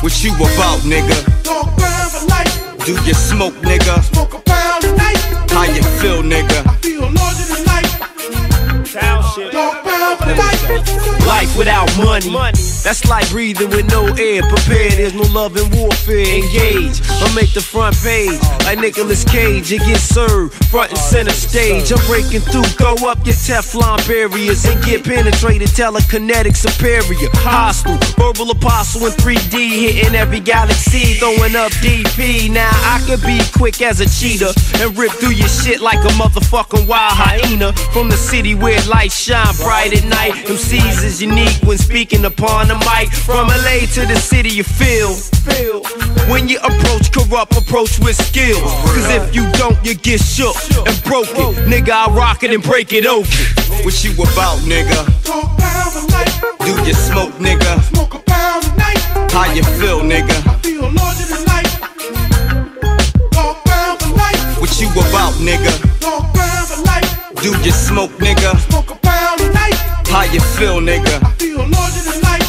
What you about, nigga? Dog pound for life. Do you smoke, nigga? Smoke a pound a night. How you feel, nigga? I feel larger than life. Dog pound for life. Life without money, that's like breathing with no air. Prepare, there's no love in warfare. Engage, I'll make the front page like Nicolas Cage. It gets served front and center stage. I'm breaking through, throw up your Teflon barriers and get penetrated. Telekinetic superior, hostile, verbal apostle in 3D, hitting every galaxy, throwing up DP. Now I could be quick as a cheetah and rip through your shit like a motherfucking wild hyena. From the city where lights shine bright at night, MCs is unique when speaking upon the mic. From LA to the city you feel when you approach corrupt, approach with skills. Cause if you don't, you get shook and broken. Nigga, I rock it and break it open. What you about, nigga? Dog pound for life. Do you smoke, nigga? Smoke a pound a night. How you feel, nigga? I feel larger than life. Dog pound for life. What you about, nigga? Dog pound for life. Do you smoke, nigga? Smoke a pound a night. How you feel, nigga? I feel larger than life.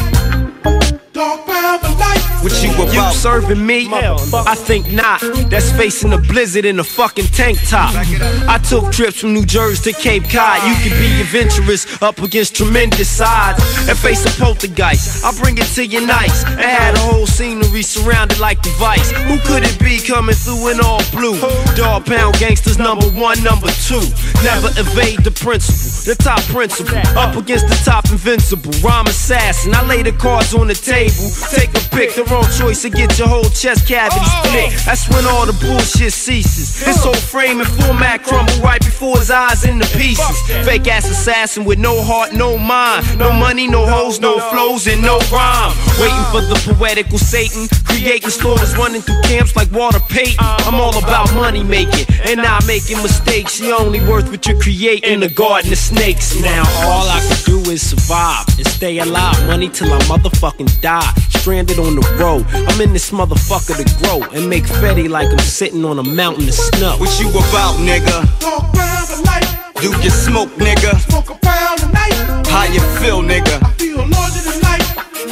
Dog pound for life. What you You about? serving me? I think not. That's facing a blizzard in a fucking tank top. I took trips from New Jersey to Cape Cod. You can be adventurous up against tremendous odds and face a poltergeist. I'll bring it to you nice and had a whole scenery surrounded like the Vice. Who could it be coming through in all blue? Dog pound gangsters number one, number two. Never evade the principle, the top principle. Up against the top invincible, rhyme assassin. I lay the cards on the table. Take a pick, the wrong choice to get your whole chest cavity split. That's when all the bullshit ceases. His whole frame and format crumble right before his eyes in the pieces. Fake ass assassin with no heart, no mind. No money, no hoes, no flows, and no rhyme. Waiting for the poetical Satan. Creating stories running through camps like Walter Payton. I'm all about money making and not making mistakes. You only worth what you create in the garden of snakes. Now all I can do is survive and stay alive. Money till I motherfucking die. Stranded on the road. I'm in this motherfucker to grow and make Fetty like I'm sitting on a mountain of snow. What you about, nigga? Dog pound for life. Do you smoke, nigga? Smoke a pound a night. How you feel, nigga? I feel larger than life.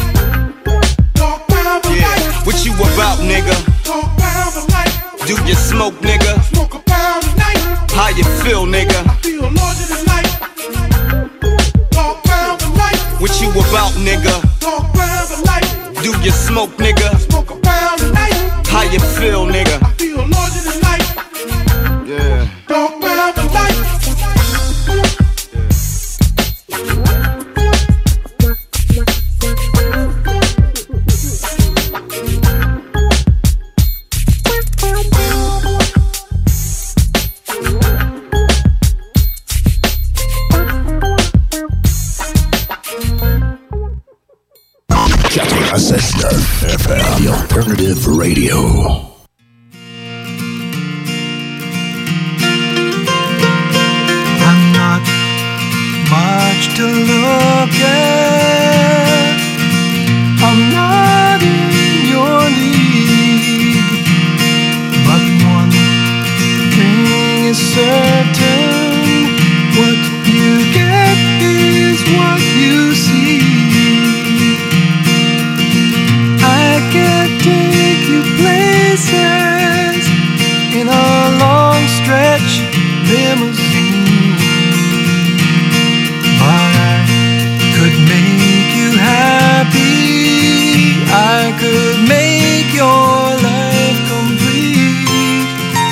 Dog pound for life. What you about, nigga? Dog pound for life. Do you smoke, nigga? Smoke a pound a night. How you feel, nigga? I feel larger than life. Dog pound for life. What you about, nigga? Dog pound for life. Do you smoke, nigga? Smoke a pound a night. How you feel, nigga? I feel larger than life. Yeah. Dog pound for life. FM, the alternative radio. I'm not much to look at. I'm not in your league. But one thing is certain: what you get is what you see. I can take you places in a long stretch limousine, but I could make you happy. I could make your life complete.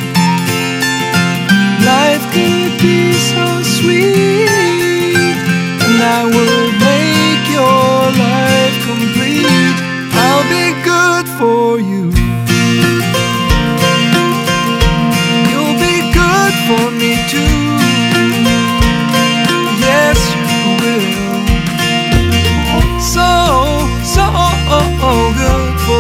Life could be so sweet, and I would make your life complete. I'll be good for you. You'll be good for me too. Yes, you will. So good for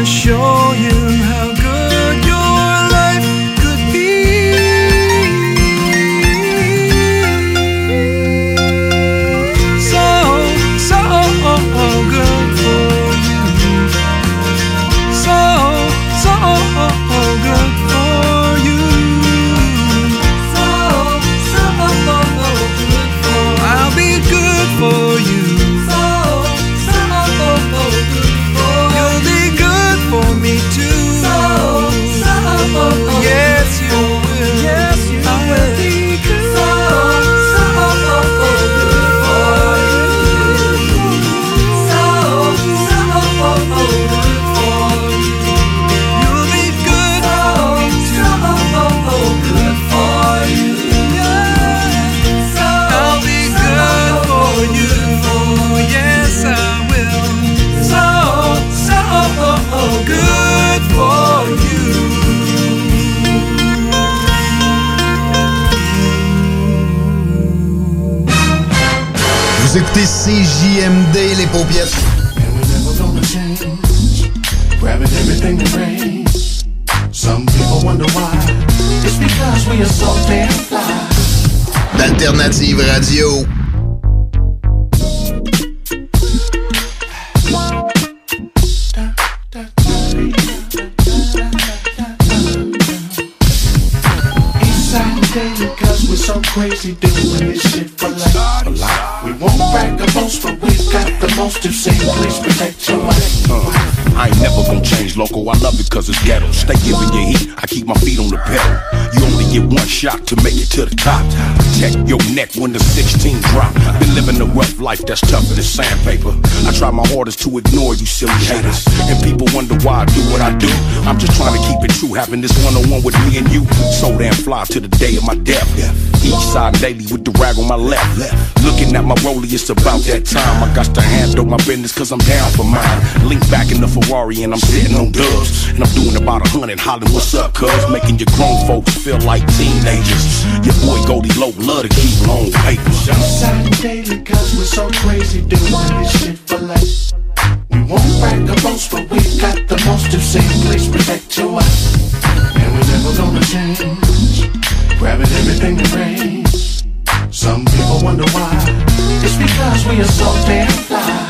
wanna show you how good your life could be. So good for you. So good for you. So good for you. I'll be good for you. So good for you. You'll be good for me too. So yes you will. Yes you will be good. So good for you. So good for you. You'll be good for me too. Good for you. I'll be good for you. Yes I will. So good for you. Vous écoutez CJMD, les paupiètes. And we're never gonna change. Grabbing everything that rains. Some people wonder why. It's because we are so damn fly. D'Alternative Radio. Because we're so crazy doing this shit for life. We won't brag the most, but we've got the most to say. Please protect your life. I ain't never gonna change, loco. I love it cause it's ghetto. Stay giving you heat, I keep my feet on the pedal. You only get one shot to make it to the top. Protect your neck when the 16 drop. Been living a rough life that's tougher than sandpaper. I try my hardest to ignore you silly haters. And people wonder why I do what I do. I'm just trying to keep it true, having this one-on-one with me and you. So damn fly to the day of my death. Each side daily with the rag on my left. Looking at my rollie, it's about that time. I got to handle my business cause I'm down for mine. Link back in the Ferrari and I'm sitting on dubs. And I'm doing about 100 hollering, what's up cuz? Making your grown folks feel like teenagers. Your boy Goldie Low love to keep long papers. Outside daily cause we're so crazy doing this shit for life. We won't brag the most, but we've got the most to say. Please protect your wife. And we're never gonna change. Grabbing everything that rains. Some people wonder why. It's because we are so damn fly.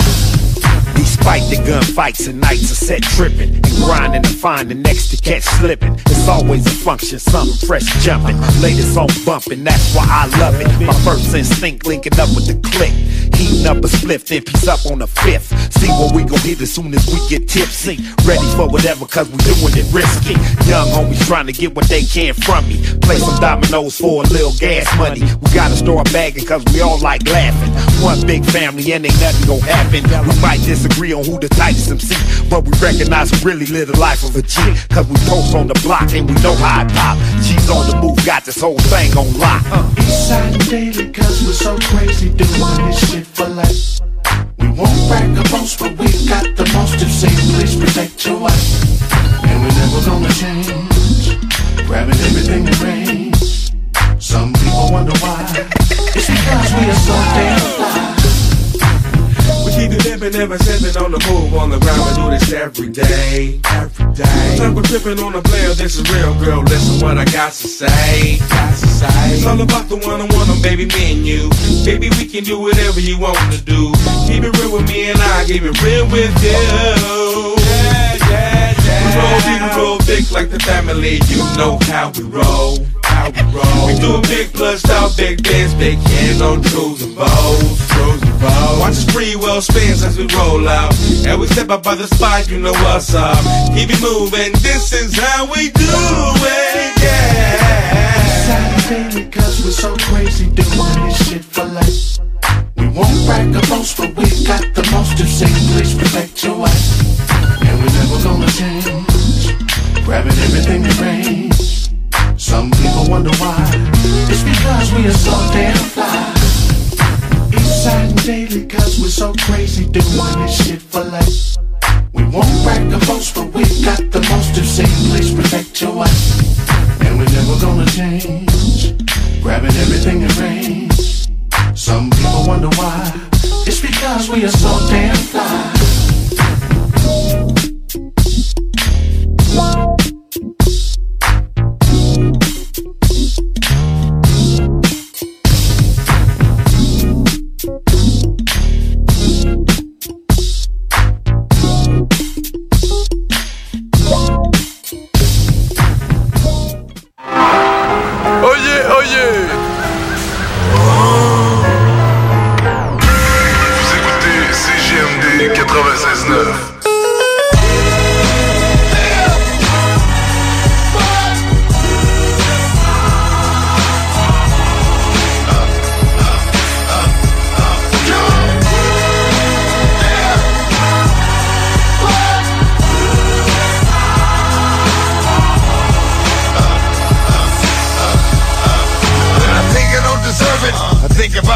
Despite the gunfights and nights are set tripping and grinding to find the next to catch slipping. It's always a function, something fresh jumping. Latest on bumping, that's why I love it. My first instinct linking up with the click. Heating up a spliff, then piece up on the fifth. See what we gon' hit as soon as we get tipsy. Ready for whatever cause we doing it risky. Young homies trying to get what they can from me. Play some dominoes for a little gas money. We gotta start bagging cause we all like laughing. One big family and ain't nothing gon' happen. We might disagree on who the tightest MC, but we recognize we really live the life of a G. Cause we post on the block and we know how it pop. She's on the move, got this whole thing on lock. Eastside daily cause we're so crazy doing this shit for life. We won't brag the most, but we've got the most to say. Please protect your wife. And we're never gonna change. Grabbing everything that rains. Some people wonder why. It's because we are so damn fly. We keep it pimpin', never sippin' on the move, on the ground, we do this every day. Every day. Sometimes we're trippin' on the player, this is real, girl, listen what I got to say. It's all about the one-on-one, baby, me and you. Baby, we can do whatever you want to do. Keep it real with me and I, keep it real with you. We roll deep, we roll thick like the family, you know how we roll. We do a big plus out, big dance, big hands on trues and bows. Watch us free well spins as we roll out. And we step up by the spot, you know what's up. Keep it moving, this is how we do it, yeah. Saturday, cause we're so crazy doing this shit for life. We won't brag the most, but we got the most to say. Please protect your wife. And we're never gonna change. Grabbing everything that rains. Some people wonder why. It's because we are so damn fly. Eastside daily cause we're so crazy doing this shit for life. We won't brag the most, but we got the most to say. Please protect your wife. And we're never gonna change. Grabbing everything that rains. Some people wonder why. It's because we are so damn fly.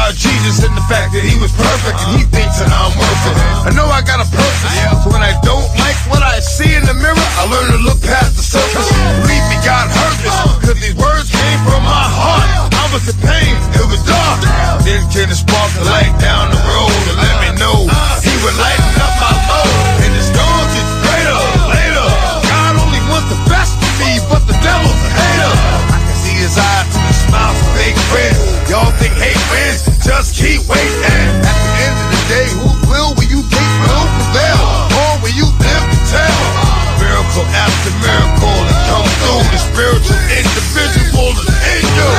about Jesus and the fact that he was perfect and he thinks that I'm worth it. I know I got a purpose, so when I don't like what I see in the mirror, I learn to look past the surface. Believe me, God heard this, cause these words came from my heart. I was in pain, it was dark. Then came the spark the light down the road and let me know he would lighten up my load. And the storms get greater later. God only wants the best for me, but the devil's a hater. I can see his eyes through the smiles of fake friends. Y'all think hate wins? Just keep waiting. At the end of the day, whose will you think will prevail? Or will you live to tell? Miracle after miracle that come through. The spiritual individual is in you.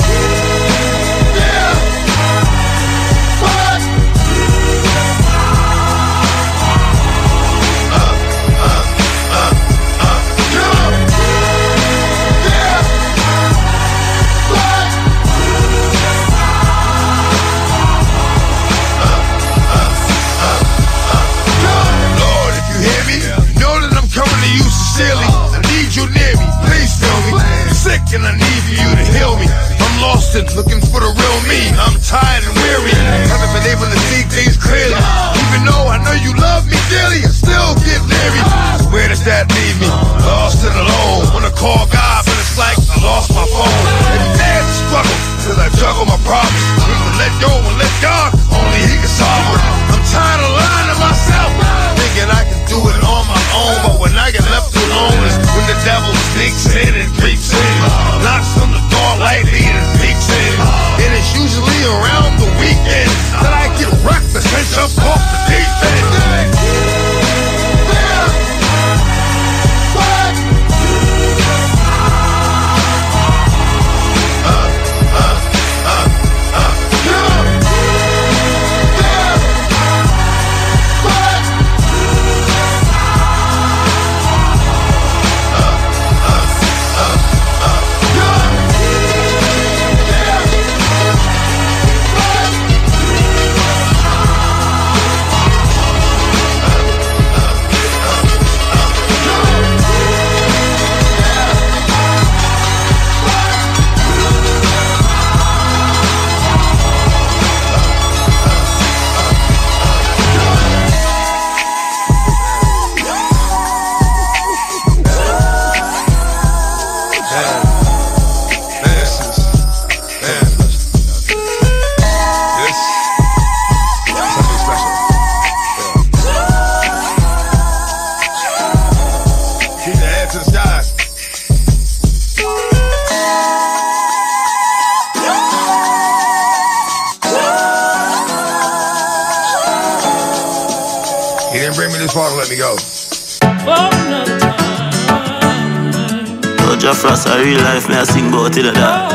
Sincerely, I need you near me, please feel me. I'm sick and I need for you to heal me. I'm lost and looking for the real me. I'm tired and weary, haven't been able to see things clearly. Even though I know you love me dearly, I still get leery. So where does that leave me? Lost and alone. Wanna call God, but it's like I lost my phone. Every day it's a struggle till I juggle my problems. Need to let go and let God, only He can solve it. I'm tired of lying to myself, thinking I can do it on my own, but when I get left alone is when the devil sneaks in and creeps in, knocks on the door lightly and peeks in. And it's usually around the weekend that I get reckless and jump off the deep end. Let me go. Oh, Jeff Ross, a real life, me I sing about it like that.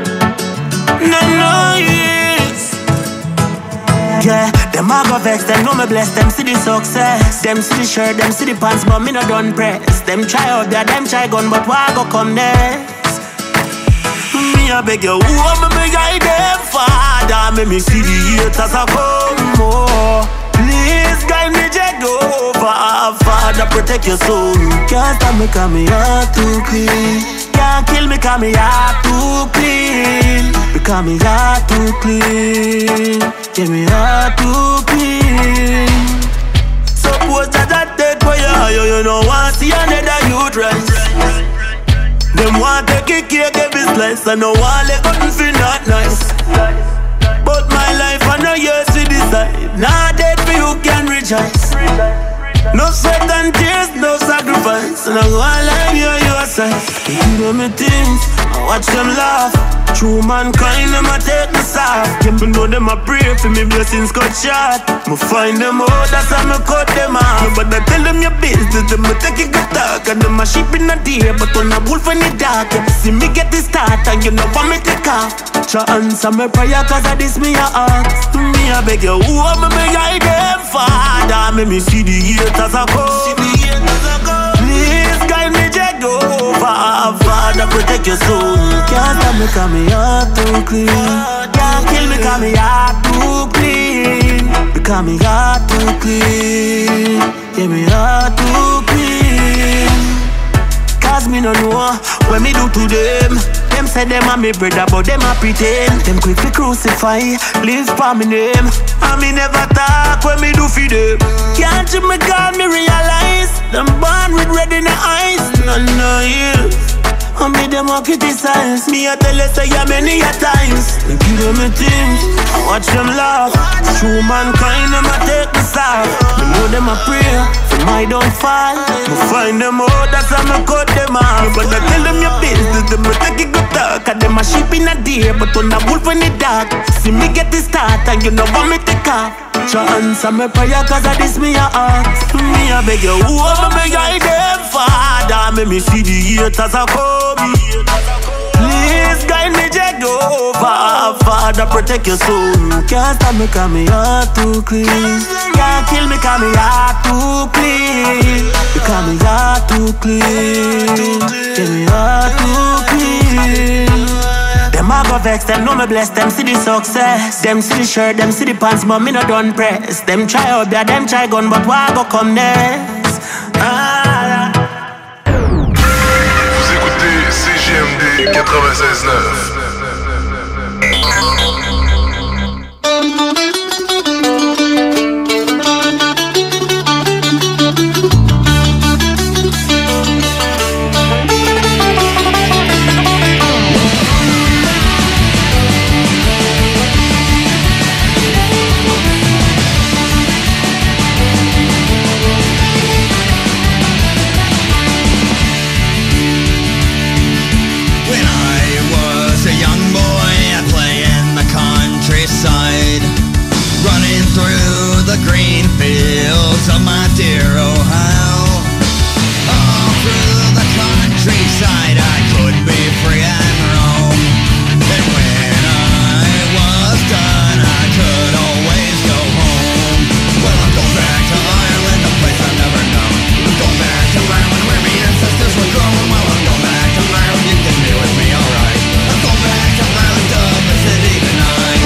No, yes. Yeah, them a go vex, them know me bless, them see the success. Them see the shirt, them see the pants, but me no done press. Them try out there, them try gun, but why go come next? Me I beg you, who am me guide them, Father? Make me see the haters a come more. Please guide me, Jehovah, Father, protect your soul. Can't stop me, cause me heart too clean. Can't kill me, cause me heart too clean. Because me heart too clean. Yeah, me heart too clean. Suppose that take for you know want see another youth rise. Them want take a cake every slice, and no one let nothing feel not nice. But my life I know yours to decide. Not dead for you can rejoice. No sweat and tears, no sacrifice. And I'm gonna lie your side. You do me things, I watch them laugh. True mankind, them a take me soft. You know them a pray for me blessings cut short. Me find them out, that's how me cut them off. But I tell them your business, them a take it good talk. And them a sheep in the day, but on a wolf in the dark. You see me get the start and you know want me take off. Try answer my prayer cause of this me a ask. Me a beg you, who am me guide them, Father? Make me see the haters a come. Please guide me, Jehovah, Father, protect your soul. Can't stop me cause me heart too clean. Can't kill me cause me heart too clean. Because me heart too clean. Yeah, me heart too clean. cause me no know what me do to them. Them say them a me brother, but them a pretend. Them quick to crucify, live for me name. And me never talk when me do for them. Can't you me call me realize them born with red in the eyes. No years. And me them a criticize. Me a tell you say ya many a times. They give them a things, I watch them laugh. True mankind them a take the side. Me know them a pray for my downfall. To find them out, that's how me cut them off. But I tell them your business, them a take it good talk. And them a sheep in a deer, but on a wolf in the dark. See me get the start and you know what me take off. Try answer me prayer cause of this me a ask. Me a beg you, who am I guide them Father? Make me see the haters a come. Please guide me Jehovah. Father protect your soul. Can't stop me cause me heart too clean. Can't kill me cause me heart too clean. Because me heart too clean. Yeah, me heart too clean. Them a go vex, them know me bless. Them see the success. Them see the shirt, them see the pants, but me no done press. Them try out there, them try gun, but why go come next? Vous écoutez CJMD 96.9. The green fields of my dear Ohio. All through the countryside I could be free and roam. And when I was done I could always go home. Well, I'm going back to Ireland, a place I've never known. I'm going back to Ireland where my ancestors were grown. Well, I'm going back to Ireland, you can be with me alright. I'm going back to Ireland, Dublin City tonight.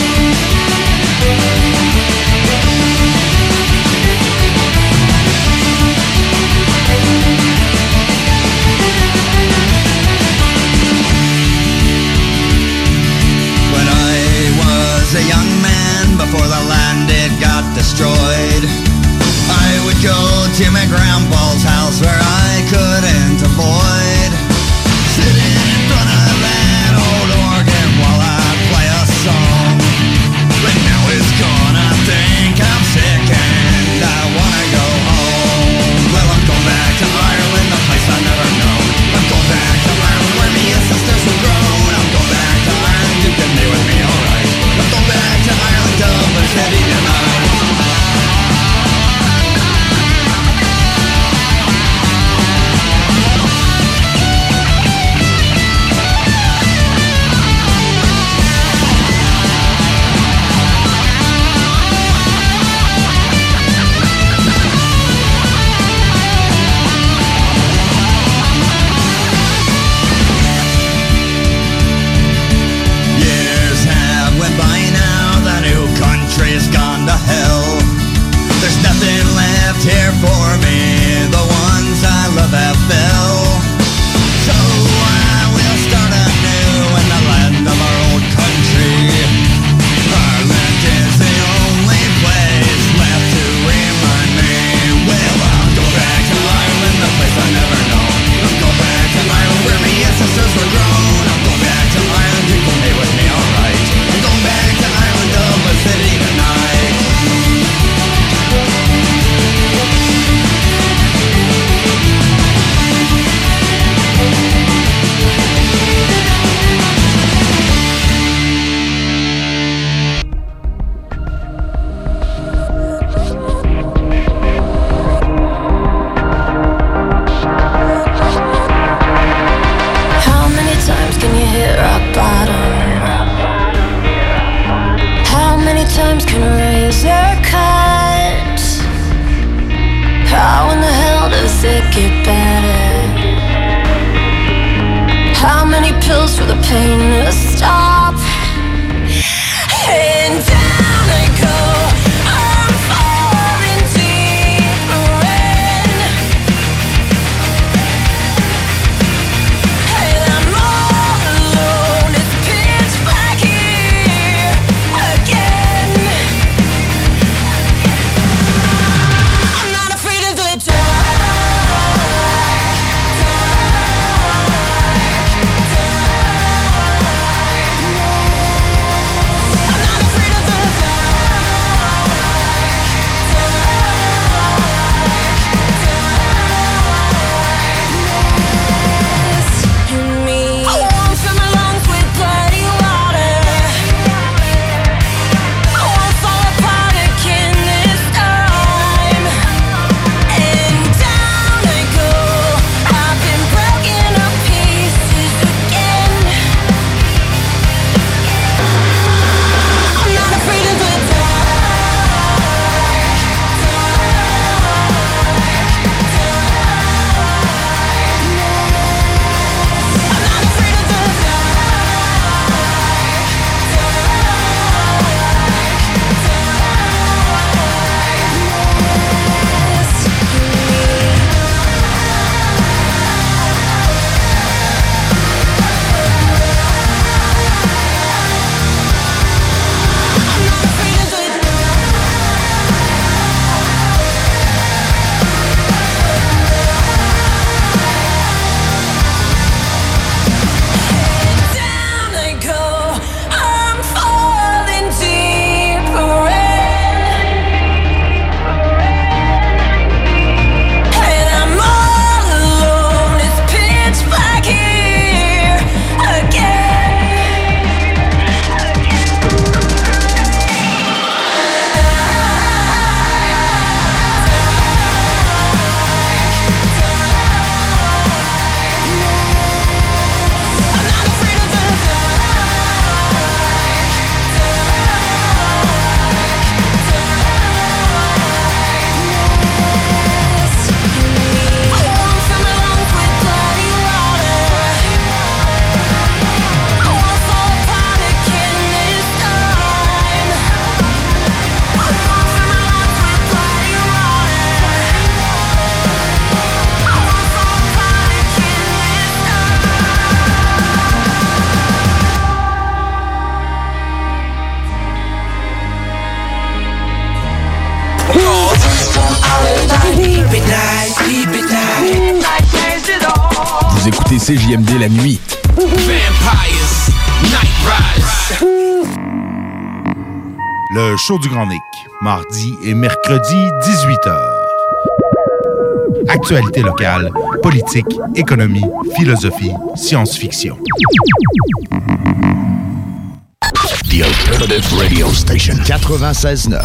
A young man before the land it got destroyed. I would go to my grandpa's house where I couldn't avoid sitting in front of that old organ while I play a song. But now it's gone, I think I'm sick and I wanna go home. Well, I'm going back to Ireland, a place I never known. I'm going back to Ireland where my ancestors were grown. I'm going back to Ireland, you can be with me alright. I'm going back to Ireland, Dublin City tonight. Vous écoutez CJMD la nuit. Vampires, Night Rise. Le show du Grand Nick, mardi et mercredi, 18h. Actualité locale, politique, économie, philosophie, science-fiction. The Alternative Radio Station 96.9.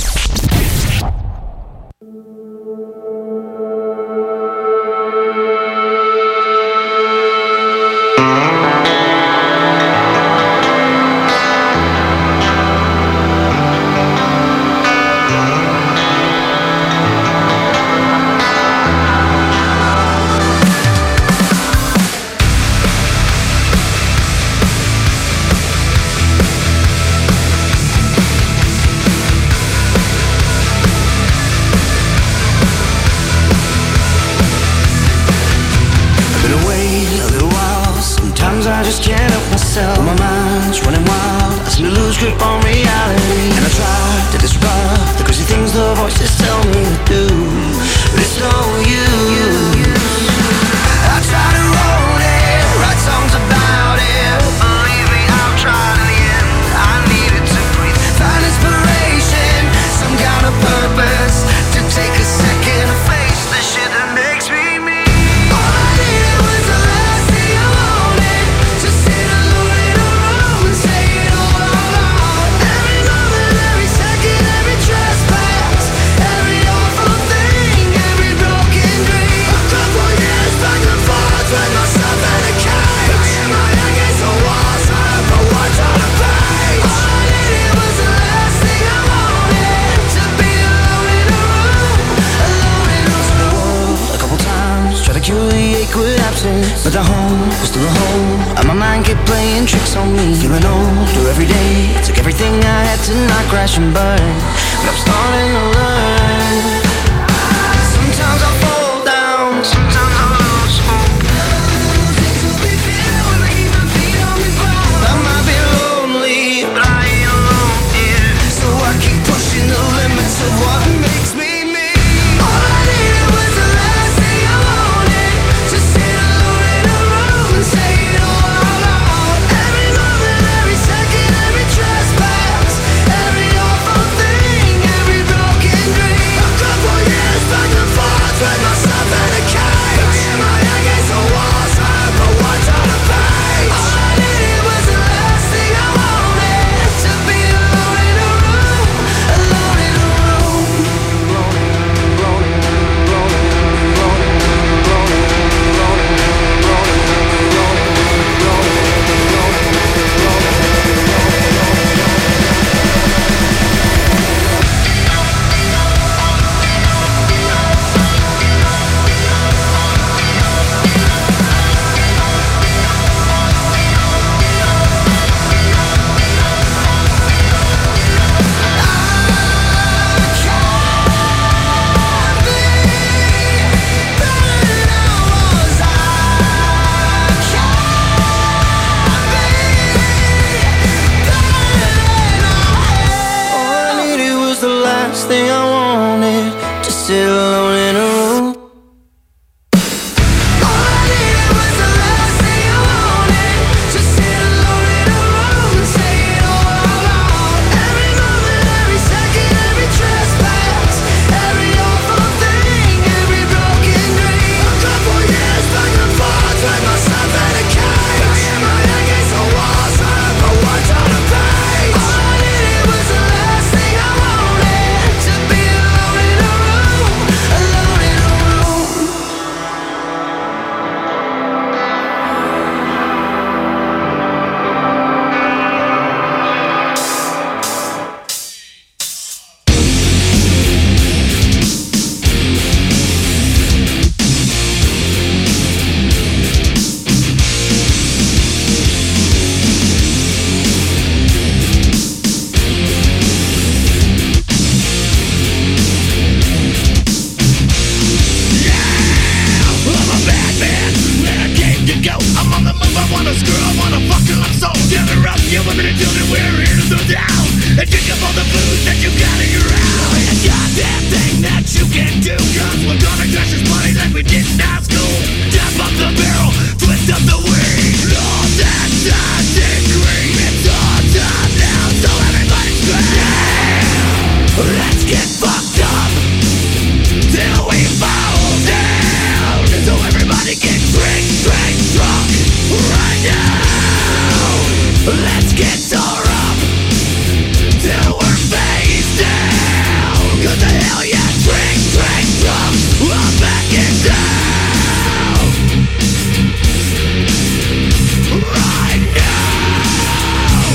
But the home was still a home, and my mind kept playing tricks on me. Feeling older every day, took everything I had to not crash and burn. But I'm starting to learn. Sometimes I fall down, sometimes I lose hope. I might be lonely, but I ain't alone, yeah. So I keep pushing the limits of what makes me me. All I needed was the last thing I wanted, to sit alone in a room and say it all out loud. Every moment, every second, every trespass, every awful thing, every broken dream. A couple years back and forth with myself in a cage. Banging my head against the walls, trying to put words on a page. All I needed was the last thing I wanted, to be alone in a room, alone in a room. All I needed was the last thing I wanted, to sit alone in a room. All I needed was the last thing I wanted, to sit alone in a room and say it all out loud. Every moment, every second, every trespass, every awful thing, every broken dream. A couple years back and forth with myself in a cage. Banging my head against the walls, trying to put words on a page. All I needed was the last thing I wanted, to be alone in a room, alone in a room. I'm a bad man, when I came to go. I'm on the move, I wanna screw, I wanna fuck till I'm so gather up, you women and children, we're here to throw down and drink up all the booze that you got in your house. Ain't a goddamn thing that you can do we did in high school. Tap up the barrel, twist up the weed. All that time degree. It's all time now, so everybody scream. Let's get fucked up till we fall down. So everybody get drink, drunk right now. Let's get tore up till we're face down. 'Cause the hell yeah, drink, drunk, I'm back and down. Right now.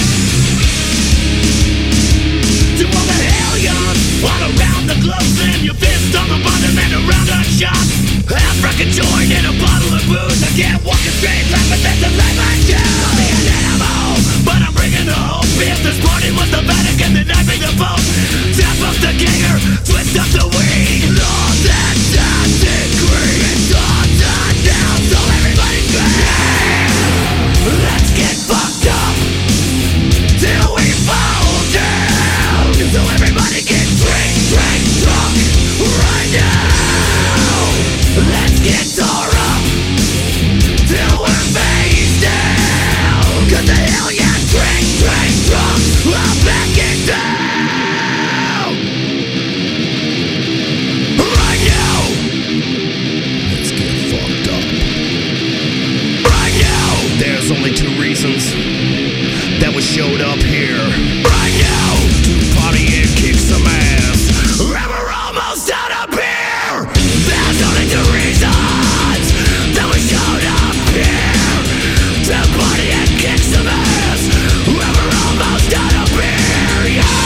To all the hell young, all around the globe, slam your fist on the bottom and around our shop. African joint in a bottle of booze. I can't walk a straight line, but that's the life I choose. I'll be an animal, but I'm bringing the whole fifth. This party was the Vatican, then I bring the Pope. Tap up the ganger, twist up the weed. All that time degree. It's all done now, so everybody scream. Let's get fucked up till we fall down. So everybody get drink, drunk right now. Let's get tore up till we're face down. 'Cause the hell yeah, drink, drunk, I'm back and down. Right now. Let's get fucked up. Right now. There's only two reasons that we showed up here. Right now. To party and kick some ass. We're almost out of beer. There's only two reasons that we showed up here. To party and kick some ass. We're almost out of beer. Yeah.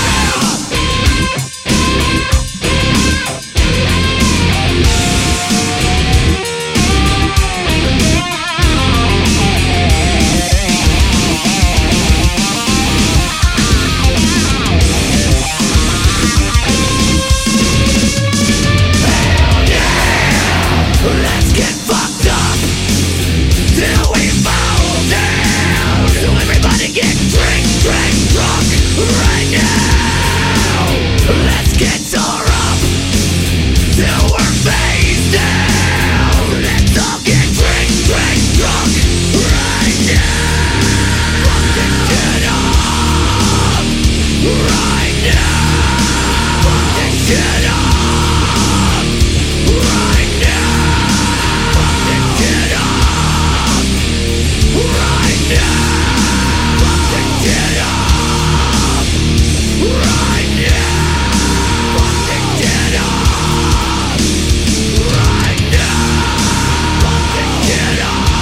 Let's get fucked up till we fall down. So everybody get drink, drunk right now. Let's get tore up till we're face down. Let's all get drink, drunk right now. Get up right now. Get up right now. Get up right now. Get up right now. Get up right now. Get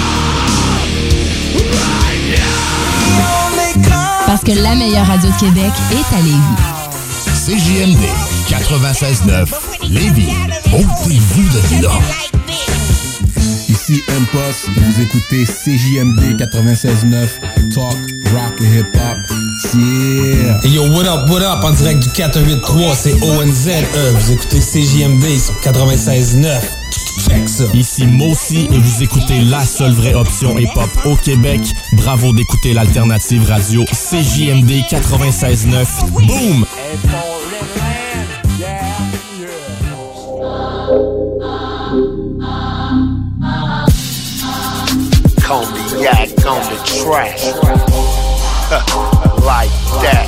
up right now. Parce que la meilleure radio de Québec est à Lévis. CJMD 96.9 Lévis. Ôtez-vous de là. Ici M-Post, vous écoutez CJMD 96.9, Talk, Rock et Hip Hop. Yeah! Hey yo, what up, en direct du 483, c'est ONZE, vous écoutez CJMD sur 96.9. Check ça. Ici Mossy et vous écoutez la seule vraie option hip-hop au Québec. Bravo d'écouter l'alternative radio CJMD 96.9. Boom! Cognac on the track. Like that.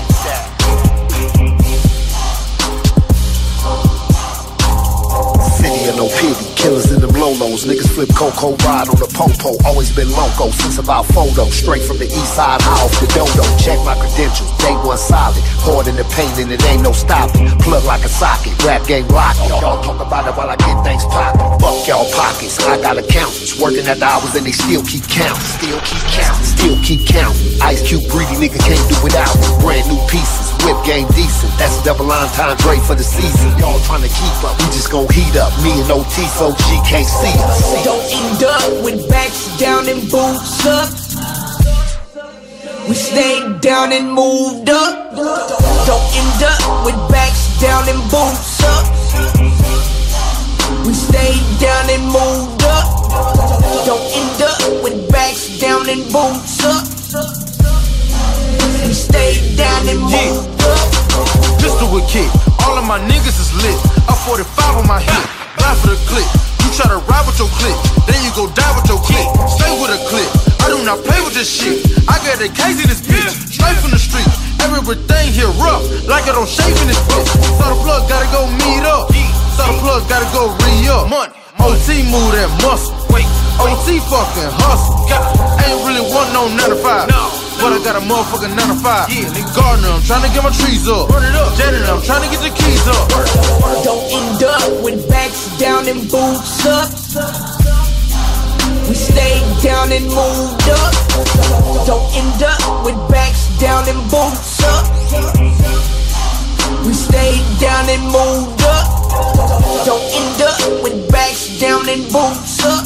City of no pity, killers in them lolos. Niggas flip cocoa, ride on the popo. Always been loco since about photo. Straight from the east side, high off the dodo. Check my credentials, day one solid. Poured in the pain and it ain't no stopping. Plug like a socket, rap game locked. Y'all talk about it while I get things poppin'. Fuck y'all pockets, I got accountants working at the hours and they still keep counting. Still keep counting, still keep counting. Ice Cube greedy nigga can't do without it. Brand new pieces, whip game decent. That's double entendre for the season. Y'all trying to keep up, we just gon' heat up. Me and OT so G can't see us. Don't end up with backs down and boots up. We stayed down and moved up. Don't end up with backs down and boots up. We stayed down and moved up. Don't end up with backs down and boots up. We stayed down and moved up. Pistol with kick, all of my niggas is lit. Up 45 on my hip, ride for the clip. You try to ride with your clique, then you go die with your clique. Stay with a clique, I do not play with this shit. I got a case in this bitch, straight from the street. Everything here rough, like it don't shave in this bitch. So the plug gotta go meet up, so the plug gotta go re-up. Money, OT move that muscle, OT fucking hustle. Ain't really want no 9 to 5, but I got a motherfucking 9 to 5. Gardener, I'm trying to get my trees up. Janitor, I'm trying to get the keys up. Don't end up with backs down and boots up. We stayed down and moved up. Don't end up with backs down and boots up. We stayed down and moved up. Don't end up with backs down and boots up.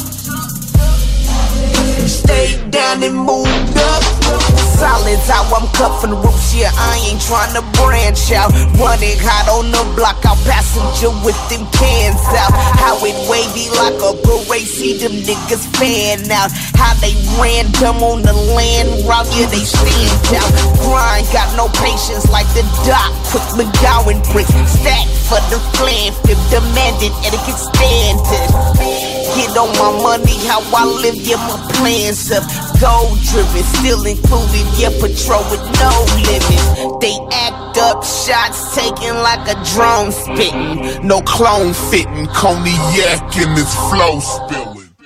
We stayed down and moved up. Solid's how I'm cut from the ropes, yeah, I ain't trying to branch out. Running hot on the block, out passenger with them cans out. How it wavy like a parade, see them niggas fan out. How they random on the land route, yeah, they stand out. Grind, got no patience like the doc, quick McGowan bricks. Stack for the flan, flip demanded etiquette standard. Get on my money, how I live, yeah, my plans up. Gold driven, still included, yeah, patrol with no limits. They act up, shots taken like a drone spitting. No clone fitting, cognac in this flow spilling.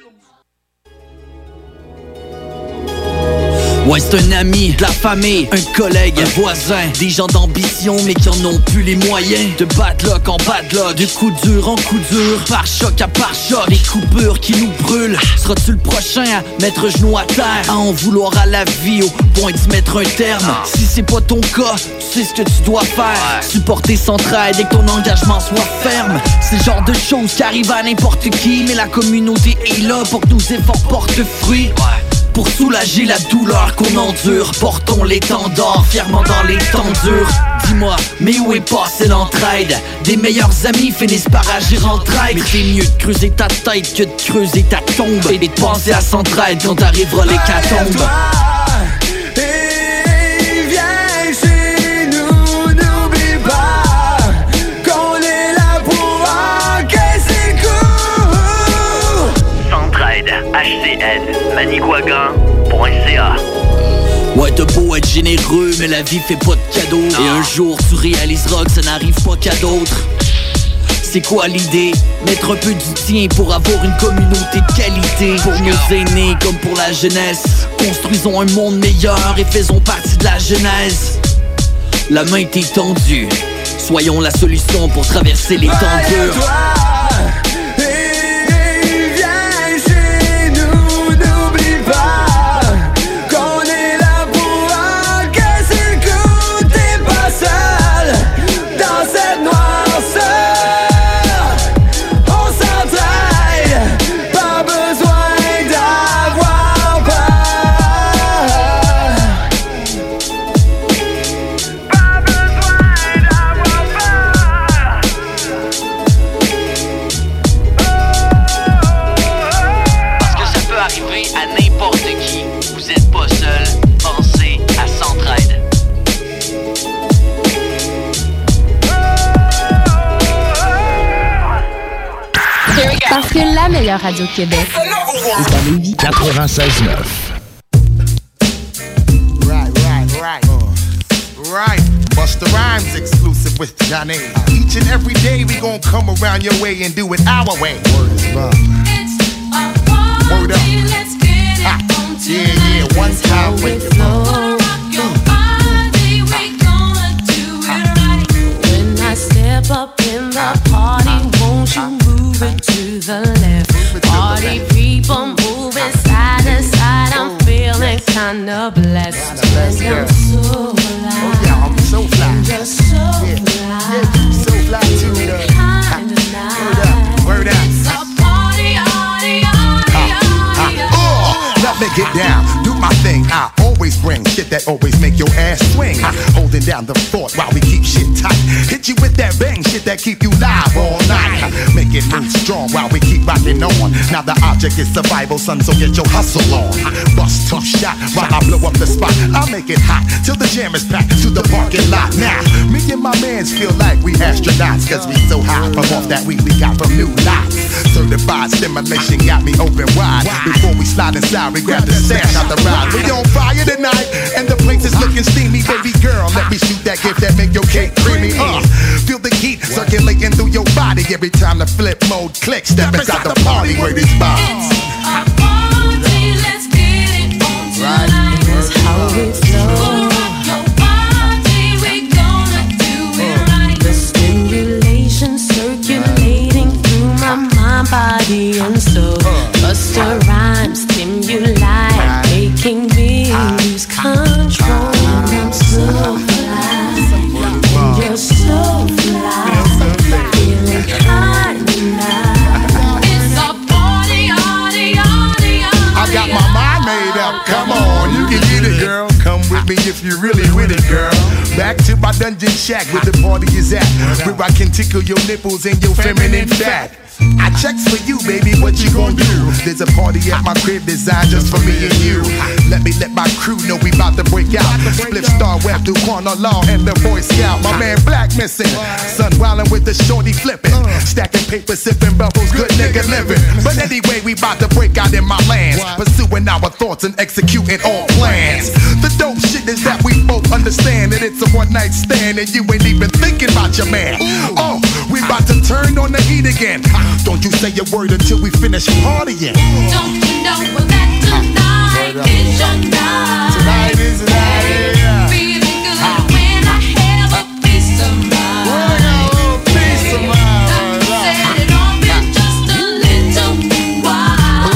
Ouais, c'est un ami, de la famille, un collègue, un voisin. Des gens d'ambition mais qui en ont plus les moyens. De bad luck en bad luck, de coup dur en coup dur, par choc à par choc. Les coupures qui nous brûlent. Seras-tu le prochain à mettre genou à terre, à en vouloir à la vie au point de se mettre un terme? Si c'est pas ton cas, tu sais ce que tu dois faire. Supporter s'entraide et que ton engagement soit ferme. C'est le genre de choses qui arrivent à n'importe qui, mais la communauté est là pour que nos efforts portent fruit. Pour soulager la douleur qu'on endure, portons l'étendard fièrement dans les temps durs. Dis-moi, mais où est passée l'entraide? Des meilleurs amis finissent par agir en traître. Mais c'est mieux de creuser ta tête que de creuser ta tombe, et de penser à s'entraide quand arrivera l'hécatombe. Manicouagan.ca. Ouais, t'as beau être généreux, mais la vie fait pas de cadeaux. Et un jour tu réaliseras que ça n'arrive pas qu'à d'autres. C'est quoi l'idée? Mettre un peu du tien pour avoir une communauté de qualité. Pour nos aînés comme pour la jeunesse, construisons un monde meilleur et faisons partie de la genèse. La main t'est tendue, soyons la solution pour traverser les temps durs. Parce que la meilleure radio de Québec est à Lévis. 96.9. Right, Busta Rhymes exclusive with Johnny. Each and every day we gon' come around your way and do it our way. Word is love. Word up. Let's get it on yeah, one time with your mom. When I step up in the party, won't you move it to the left? Party people moving side to side, I'm feeling kinda blessed. I'm so fly. Oh yeah, I'm so fly. You're so fly. Yeah, so fly too. Word up. It's a party, Let me get down, do my thing. I always bring shit that always make your ass swing. Holding down the fort while we keep shit tight. Hit you with that bang shit that keep you live all night. Make it move strong while we keep rocking on. Now the object is survival, son, so get your hustle on. Bust tough shot while I blow up the spot. I'll make it hot till the jam is packed to the parking lot. Now, me and my mans feel like we astronauts, cause we so high from off that weed we got from new lots. Certified stimulation got me open wide. Before we slide inside, we grab the stash out the ride. We on fire tonight, and the place is looking steamy. Baby girl, let me shoot that gift that make your cake creamy. Feel the heat circulating through your body every time the flip mode clicks. Step inside the party where these vibes. Let's get it on tonight. That's how we flow. Your body, we gonna do it right. The stimulation circulating through my mind, body, and soul. Busta Rhymes, stimuli, making me lose control. I'm so fly, and you're so fly, feeling high tonight. It's a party, I got my mind made up, come on, you can get it, girl. Come with me if you really with it, girl. Back to my dungeon shack where the party is at, where I can tickle your nipples and your feminine fat. I checks for you, baby, what you gon' do? There's a party at my crib designed just for me and you. Let my crew know we bout to break out. Split Star Web, do corner law and the Boy Scout. My man Black missing, son wildin' with the shorty flipping, stacking paper, sipping bubbles, good nigga living. But anyway, we bout to break out in my lands, pursuing our thoughts and executing all plans. The dope shit is that we both understand that it's a one night stand and you ain't even thinking about your man. Oh, we bout to turn on the heat again. Don't you say a word until we finish partying. Don't you know that tonight is your night? Tonight is the night, yeah. Feeling good when I have a piece of mind. When I got a little piece of mind. Set it off in just a little while.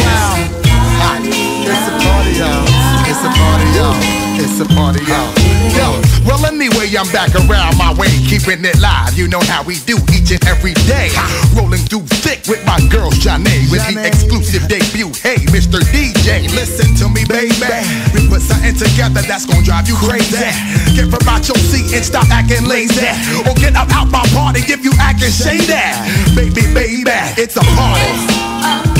It's a party, y'all. It's a party, y'all. It's a party, y'all. Yo, well anyway, I'm back around my way, keeping it live. You know how we do each and every day. Rolling through thick with my girl Shanae, with the exclusive debut. Hey, Mr. DJ, listen to me, baby. We put something together that's gonna drive you crazy. Get from out your seat and stop acting lazy, or get up out my party if you acting shady. Baby, it's a party.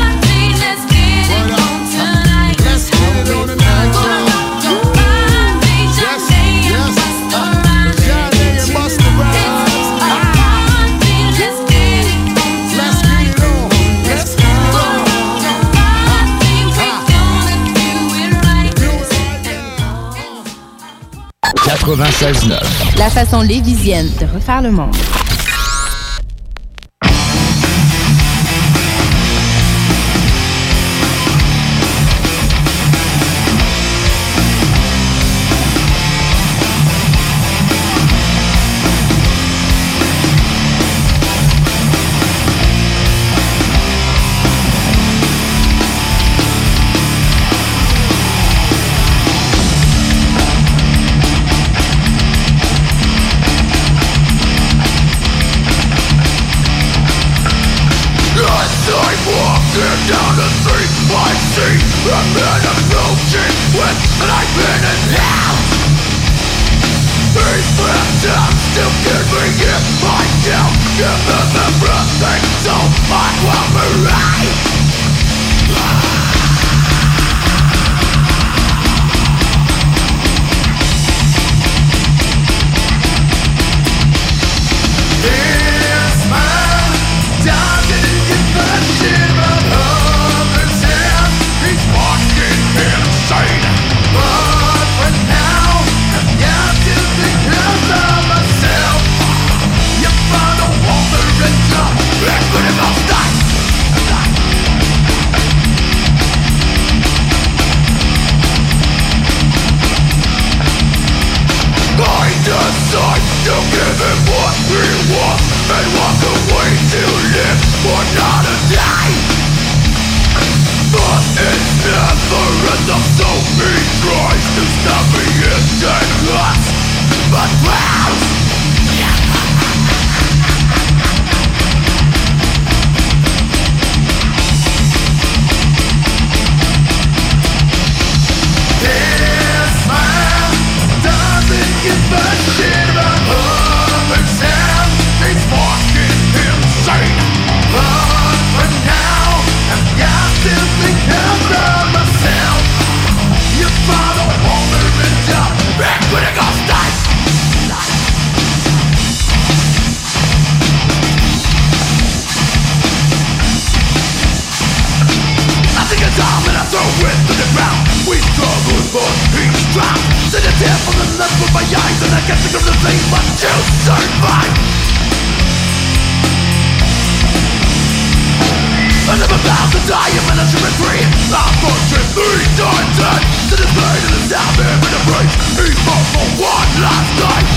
La façon lévisienne de refaire le monde. Down the street, I see a man approaching with an knife in his hand. These victims still give me in my doubt. Give them everything so I will be right. This man doesn't give a shit about others and he's fucking insane. But for now, I've got to think of myself. You find a water and jump back when it all starts. I decide to give him what he wants and walk away to live or not to die. But it's never enough, so he tries to stop me in dead lost, but fails. This man doesn't give a shit about others and he's fucking insane. But for now, I've got to think of myself. You follow older and jump back when it all starts. drop. See the tear from the left of my eyes, and I can't think of the thing but to survive. And I'm about to die, I'm management free. Unfortunately, I'm dead. To the pain and the sound, I'm in a break. Evil for one last night.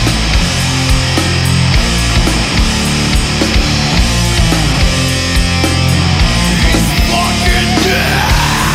He's fucking dead.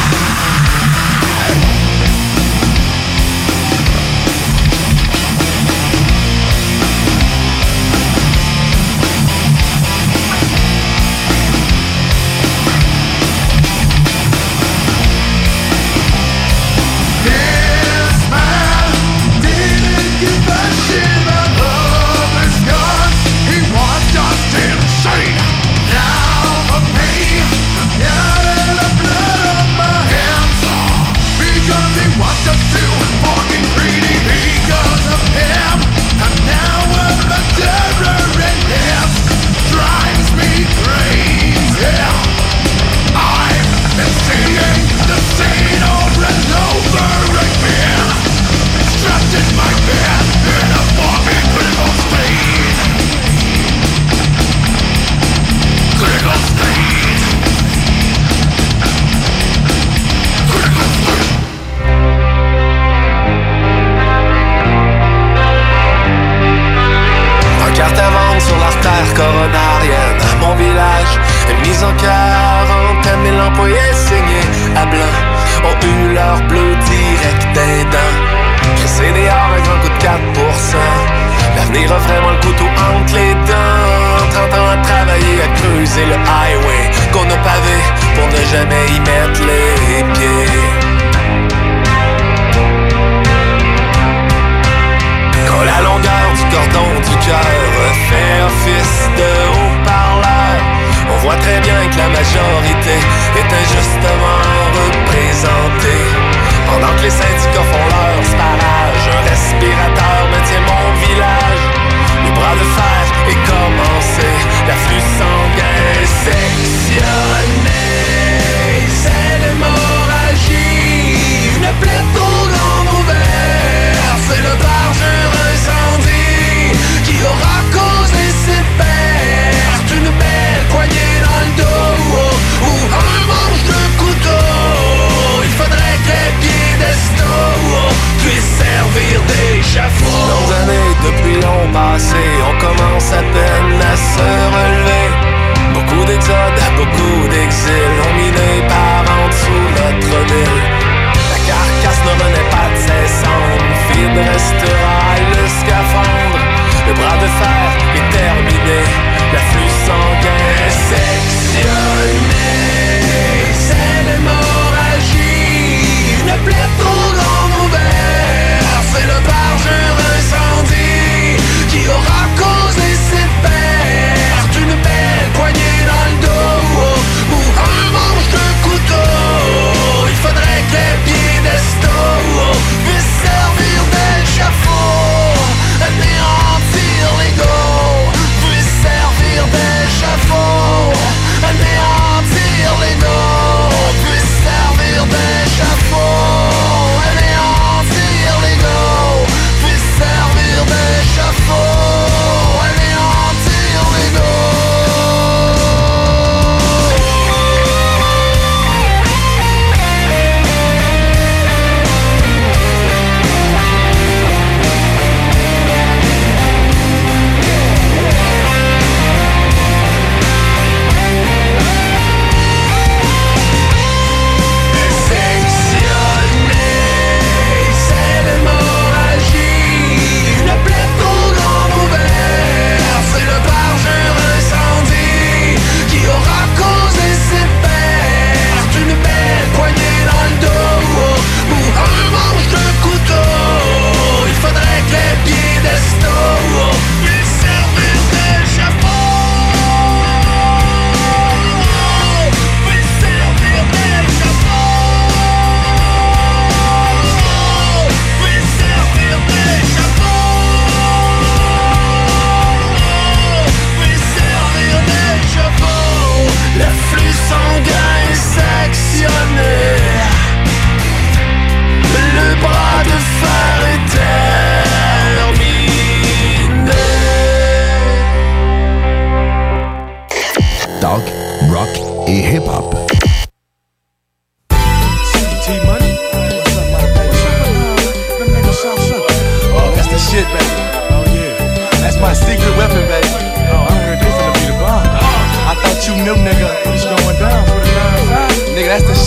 Coronarienne, mon village est mis en quarantaine et l'employé saigné à blanc ont eu leur bleu direct des dents. Crissé dehors un grand coup de 4%. L'avenir a vraiment le couteau entre les dents. 30 ans à travailler, à creuser le highway qu'on a pavé pour ne jamais y mettre les pieds. Quand la longueur du cordon du cœur fait office de haut-parleur, on voit très bien que la majorité est injustement représentée. Pendant que les syndicats font leur sparage, un respirateur maintient mon village. Le bras de fer est commencé, l'afflux sanguin sectionné. C'est l'hémorragie, une plaie trop grande ouverte. C'est le parjure incendie qui aura causé ces pertes. Une belle poignée dans le dos ou un manche de couteau. Il faudrait que les piédestaux puissent servir d'échafaud. Longues années depuis l'an passé, on commence à peine à se relever. Beaucoup d'exodes, beaucoup d'exils ont miné par en dessous notre ville. La carcasse ne renaît pas de ses cendres, vide restera le scaphandre. Le bras de fer est terminé, l'afflux sanguin sectionné. C'est l'hémorragie, une plaie trop grande ouverte. C'est le parjure incendie qui aura causé ces pertes.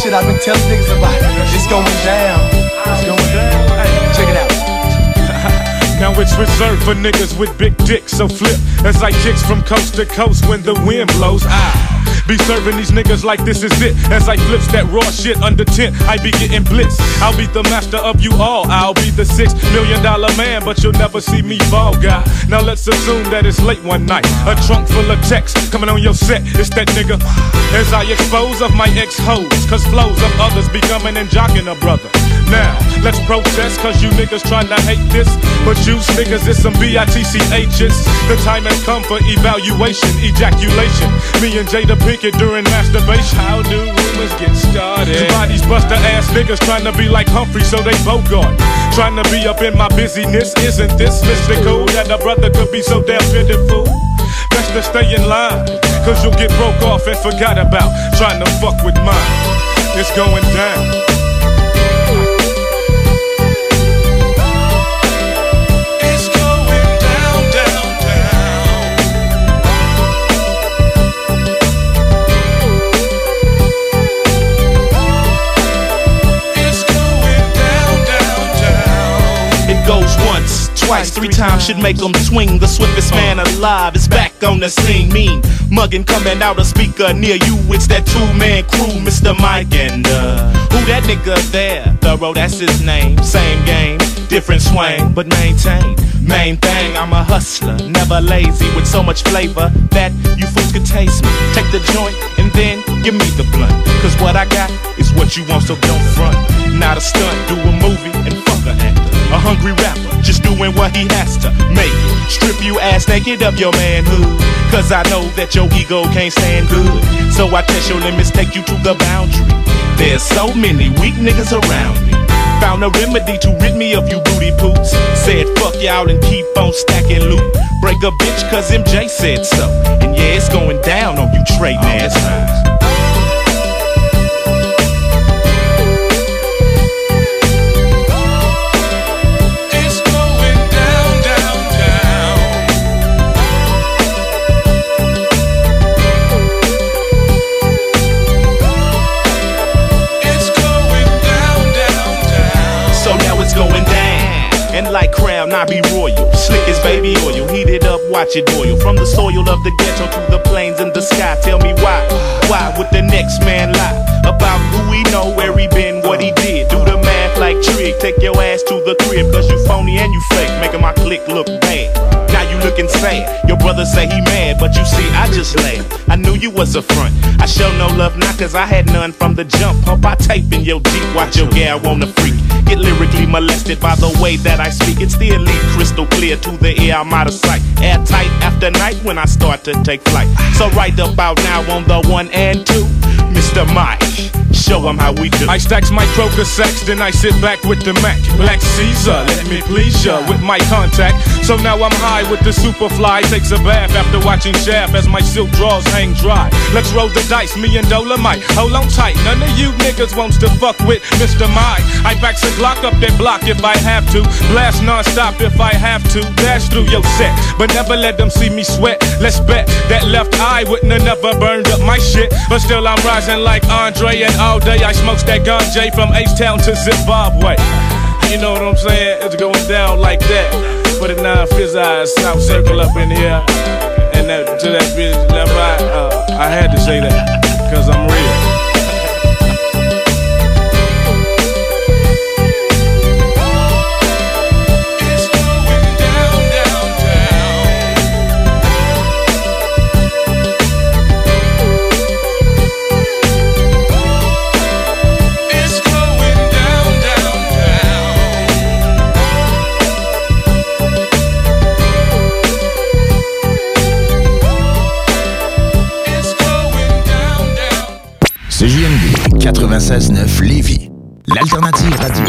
shit I've been telling niggas about. It's going down. It's going down. Hey, check it out. Now it's reserved for niggas with big dicks, so flip as I kicks from coast to coast when the wind blows. I be serving these niggas like this is it. As I flips that raw shit under tent, I be getting blitz. I'll be the master of you all. I'll be the $6 million man, but you'll never see me fall, guy. Now let's assume that it's late one night. A trunk full of texts coming on your set. It's that nigga. As I expose of my ex-hoes, cause flows of others be coming and jocking a brother. Now, let's protest cause you niggas tryna hate this. But you niggas is some bitch's. The time has come for evaluation, ejaculation. Me and Jada Pinkett during masturbation. How do rumors get started? Bodies buster ass niggas tryna be like Humphrey so they Bogart. Tryna be up in my busyness. Isn't this mystical that a brother could be so damn pitiful? Best to stay in line, cause you'll get broke off and forgot about trying to fuck with mine. It's going down. Goes once, twice, 3 times should make them swing. The swiftest man alive is back on the scene. Mean muggin' coming out a speaker near you. It's that 2-man crew, Mr. Mike and who that nigga there? Thorough, that's his name. Same game, different swing, but maintain. Main thing, I'm a hustler, never lazy, with so much flavor that you fools could taste me. Take the joint and then give me the blunt, cause what I got is what you want, so don't front. Not a stunt, do a movie and fuck an actor. A hungry rapper, just doing what he has to make it. Strip you ass naked of your manhood, cause I know that your ego can't stand good. So I test your limits, take you to the boundary. There's so many weak niggas around me. Found a remedy to rid me of you booty poops. Said fuck y'all and keep on stacking loot. Break a bitch cause MJ said so. And yeah, it's going down on you trading ass hoes. Like Crown, I be royal. Slick as baby oil, heated up, watch it boil. From the soil of the ghetto to the plains in the sky. Tell me why would the next man lie about who he know, where he been, what he did? Do the math like Trig, take your ass to the crib, cause you phony and you fake, making my clique look bad. Now you looking sad, your brother say he mad, but you see I just laughed. I knew you was a front, I show no love now cause I had none from the jump. Pump I tape in your Jeep, watch your gal wanna freak. Get lyrically molested by the way that I speak. It's the elite, crystal clear to the air, I'm out of sight. Airtight after night when I start to take flight. So right about now on the 1 and 2, Mr. Mike, show them how we do. I stacks my croaker sacks, then I sit back with the Mac. Black Caesar, let me please ya with my contact. So now I'm high with the Superfly. Takes a bath after watching Shaft as my silk drawers hang dry. Let's roll the dice, me and Dolomite. Hold on tight, none of you niggas wants to fuck with Mr. Mike. I backs a Glock up that block if I have to. Blast non-stop if I have to. Dash through your set, but never let them see me sweat. Let's bet that left eye wouldn't have never burned up my shit. But still I'm rising like Andre, and all day I smokes that ganja from H-Town to Zimbabwe. You know what I'm saying? It's going down like that. Put it now, fizz eyes, South Circle up in here. And that, to that bitch left eye, I had to say that, cause I'm real. CJMD 96.9 Lévis, l'alternative radio.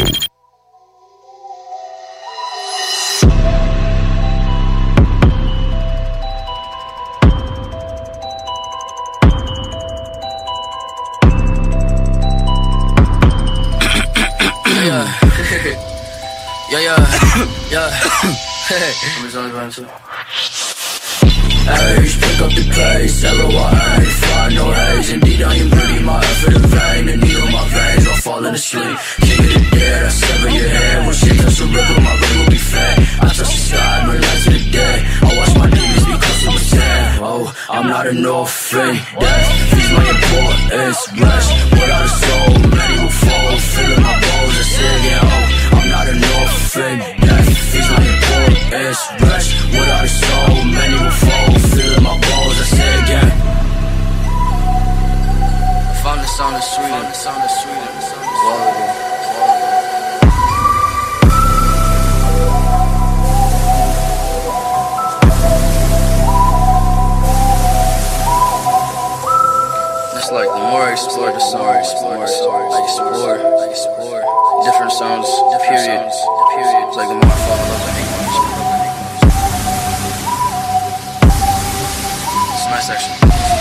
J'peux pick up the pace, LOI, fly no haze. Indeed I am pretty, my effort in vain. The needle my veins, I'm falling asleep. King of the dead, I sever your head. When shit touch the river, my ring will be fed. I touch the sky, burn light to the day. I watch my demons because of what's sad. Oh, I'm not an orphan. Death is my importance. Rest without a soul, many will fall. Filling my bones, I say again, oh, I'm not an orphan. Death is my importance. Rest without a soul, many will fall. Filling my bones, I say again. Found the sound of sweet, found the sound of sweet. It's like the more I explore the song, I explore different sounds, period. It's like the more I fall in love with English. It's nice actually.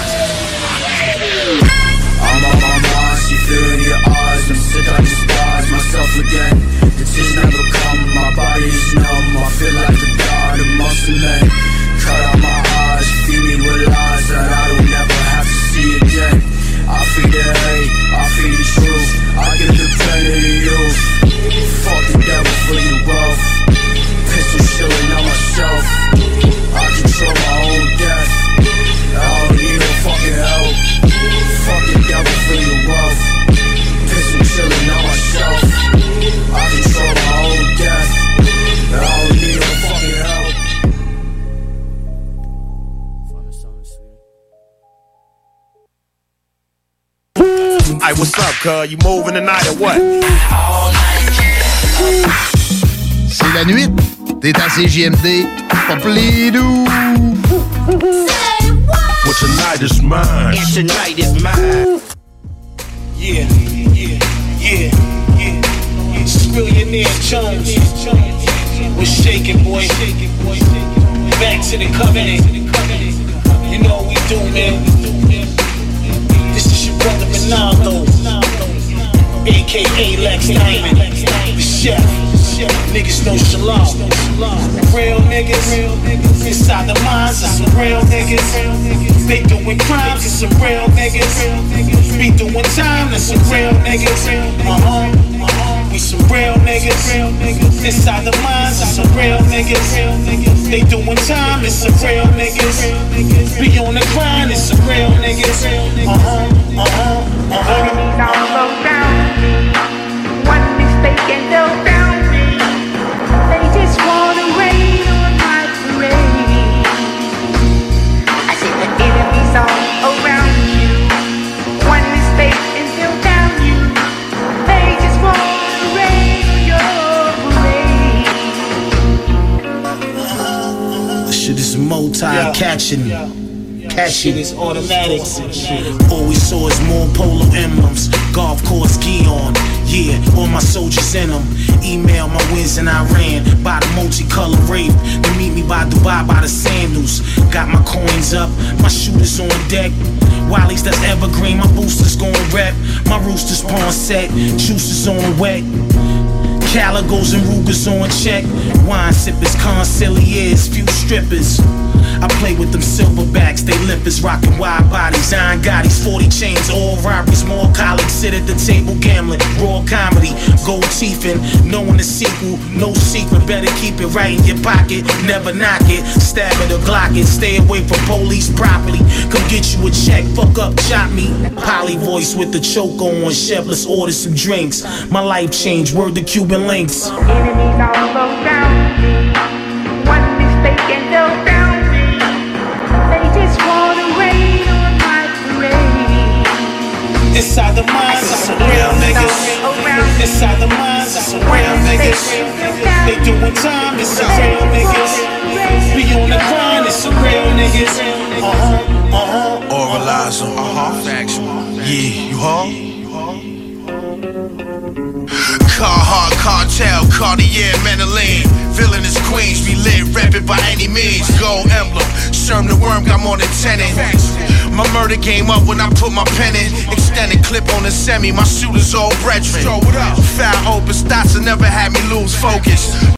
I'm on my mind, see fear in your eyes. I'm sick, I despise myself again. The tears never come, my body is numb. I feel like a god amongst the men. Cut out my eyes, feed me with lies that I don't ever have to see again. I feed the hate, I feed the truth. I give the pain to you. Fuck the devil for you both. Pistol shilling on myself. I control my own death. I don't need no fucking help. Fuck the devil for you both. Pistol chilling on myself. I control my own death. I don't need no fucking help. Hey, what's up, cuz? You moving tonight or what? C'est la nuit. T'es à CJMD. Pas plus doux. Well, tonight is mine. And tonight is mine. Yeah. Billionaire Jones was shaking, boy. Back to the covenant. You know what we do, man. This is your brother Ronaldo, a.k.a. Lex Diamond, the chef. Niggas know Shalom. Real niggas inside the minds of some real niggas. They doing crimes, it's some real niggas. Be doing time, that's some real niggas. We some real niggas. Inside the minds of some real niggas. They doing time, it's some real niggas. Be on the grind, it's some real niggas. Enemies all around me. One mistake and they'll down me. They just wanna rain on my parade. I said the enemies all around you. One mistake and they'll down you. They just wanna rain on your parade. This shit is multi-catching. Shit is automatic. All we saw is more polo emblems. Golf course gi on. Yeah, all my soldiers in them. Email my wins in Iran. Buy the multicolored rape. Then meet me by Dubai by the sandals. Got my coins up. My shooters on deck. Wally's that's evergreen. My boosters gon' rep. My roosters pawn set. Juices on wet. Caligos and Rugers on check. Wine sippers, conciliers, few strippers. I play with them silverbacks, they lippers, rockin' wide bodies, iron Gottis, 40 chains, all robberies, more colleagues sit at the table gambling, raw comedy, gold teething, knowing the sequel, no secret, better keep it right in your pocket, never knock it, stab it or glock it, stay away from police property, come get you a check, fuck up, chop me, Poly voice with the choke on, chef, let's order some drinks, my life changed, word to Cuban links. Enemies all around me. One mistake and they'll down me. They just wanna rain on my parade. Inside the minds of some real niggas. Inside the minds of some real niggas. They doing time, it's some real niggas. We on the grind, it's some real niggas. Oralizer, factual. Yeah, you heard? Carhartt, Cartel, Cartier, Manolin. Villainous queens, we lit, reppin' by any means. Gold emblem, Sherm the Worm got more than 10 in. My murder game up when I put my pen in. Extended clip on the semi, my shooters all brethren. Foul open stats, never had me lose focus.